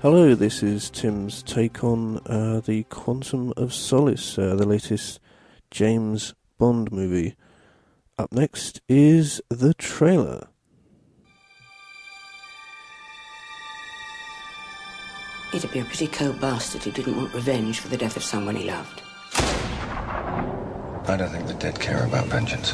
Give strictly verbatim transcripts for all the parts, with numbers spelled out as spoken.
Hello, this is Tim's take on uh, the Quantum of Solace, uh, the latest James Bond movie. Up next is the trailer. He'd be a pretty cold bastard who didn't want revenge for the death of someone he loved. I don't think the dead care about vengeance.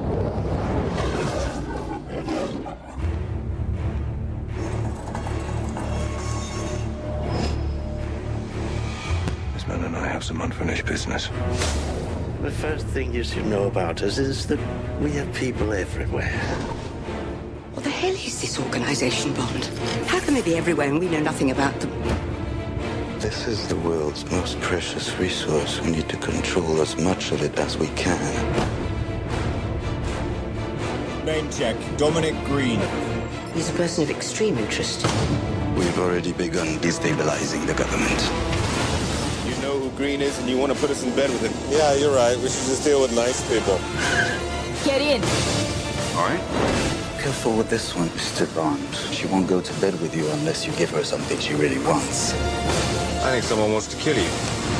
This man and I have some unfinished business. The first thing you should know about us is that we have people everywhere. What the hell is this organisation, Bond? How can they be everywhere and we know nothing about them? This is the world's most precious resource. We need to control as much of it as we can. Name check. Dominic Green. He's a person of extreme interest. We've already begun destabilizing the government. You know who Green is and you want to put us in bed with him. Yeah, you're right. We should just deal with nice people. Get in. All right. Careful with this one, Mister Bond. She won't go to bed with you unless you give her something she really wants. I think someone wants to kill you.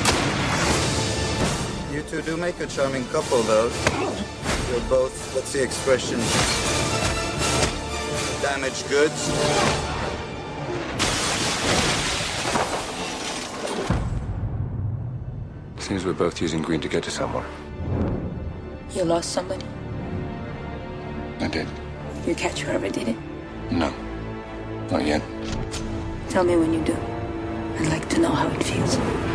You two do make a charming couple, though. You're both, what's the expression? Damaged goods. Seems we're both using Green to get to somewhere. You lost somebody? I did. You catch whoever did it? No. Not yet. Tell me when you do. I'd like to know how it feels.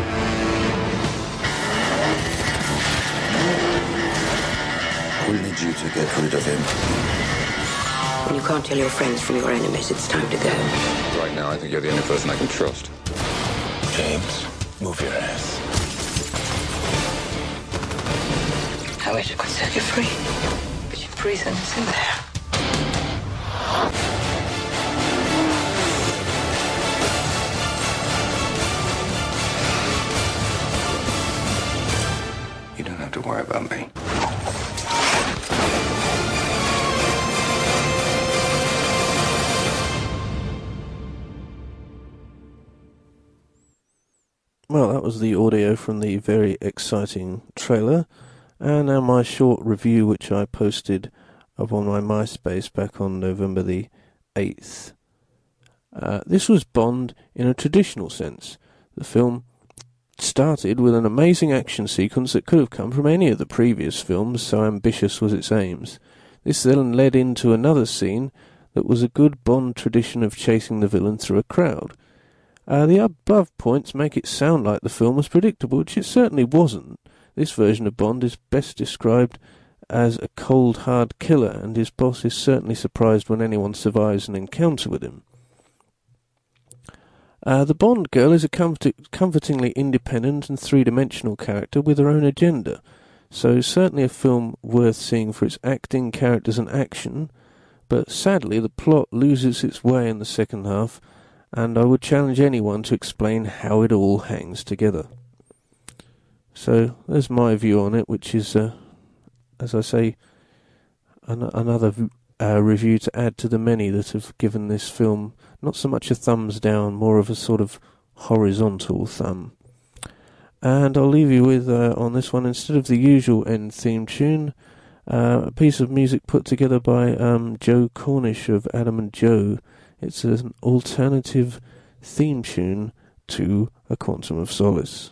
We need you to get rid of him. When you can't tell your friends from your enemies, it's time to go. Right now, I think you're the only person I can trust. James, move your ass. I wish I could set you free, but your prison is in there. You don't have to worry about me. Well, that was the audio from the very exciting trailer, and now my short review which I posted up on my MySpace back on November the eighth. Uh, this was Bond in a traditional sense. The film started with an amazing action sequence that could have come from any of the previous films, so ambitious was its aims. This then led into another scene that was a good Bond tradition of chasing the villain through a crowd. Uh, the above points make it sound like the film was predictable, which it certainly wasn't. This version of Bond is best described as a cold, hard killer, and his boss is certainly surprised when anyone survives an encounter with him. Uh, the Bond girl is a comfort- comfortingly independent and three-dimensional character with her own agenda, so certainly a film worth seeing for its acting, characters and action, but sadly the plot loses its way in the second half, and I would challenge anyone to explain how it all hangs together. So there's my view on it, which is, uh, as I say, an- another uh, review to add to the many that have given this film not so much a thumbs down, more of a sort of horizontal thumb. And I'll leave you with, uh, on this one, instead of the usual end theme tune, uh, a piece of music put together by um, Joe Cornish of Adam and Joe. It's an alternative theme tune to A Quantum of Solace.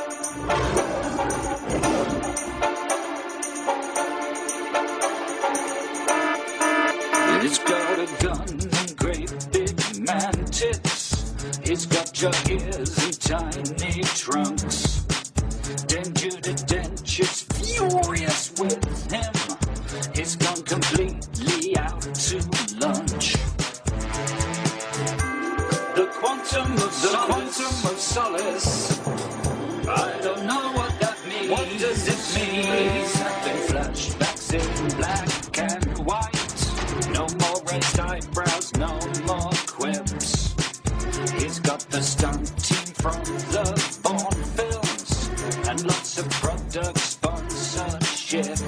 It's got a gun and great big man tits. It's got your ears and tiny trunks. Dent you to dent, it's furious with him. He's gone completely out to lunch. The quantum of the solace. Quantum of solace. I don't know what that means. What does it mean? Snapping flashbacks in black and white. No more raised eyebrows, no more quips. He's got the stunt team from the Bourne films and lots of product sponsorship.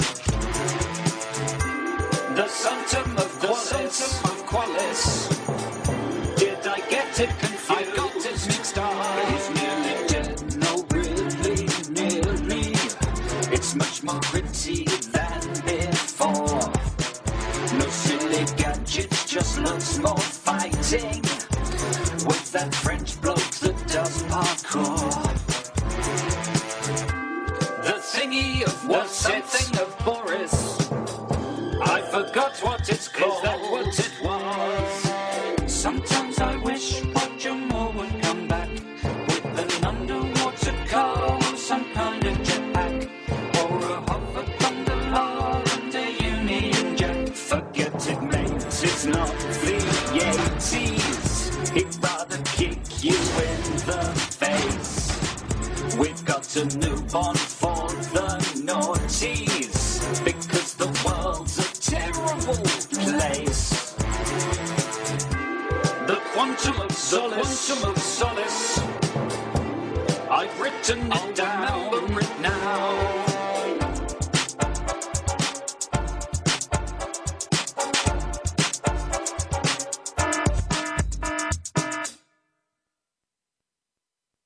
The Quantum of the Qualis. Did I get it confused? loves more fighting with that French bloke that does parkour. The thingy of what something of Boris. I forgot what it's called. Is that what it was? Sometimes I wish Roger Moore would come back with an underwater car or some kind of jetpack, or a hover bungalow and a Union Jack. Forget it, mate, it's not the eighties. He'd rather kick you in the face. We've got a new Bond for the noughties, because the world's a terrible place. The Quantum of Solace, the Quantum of Solace. I've written it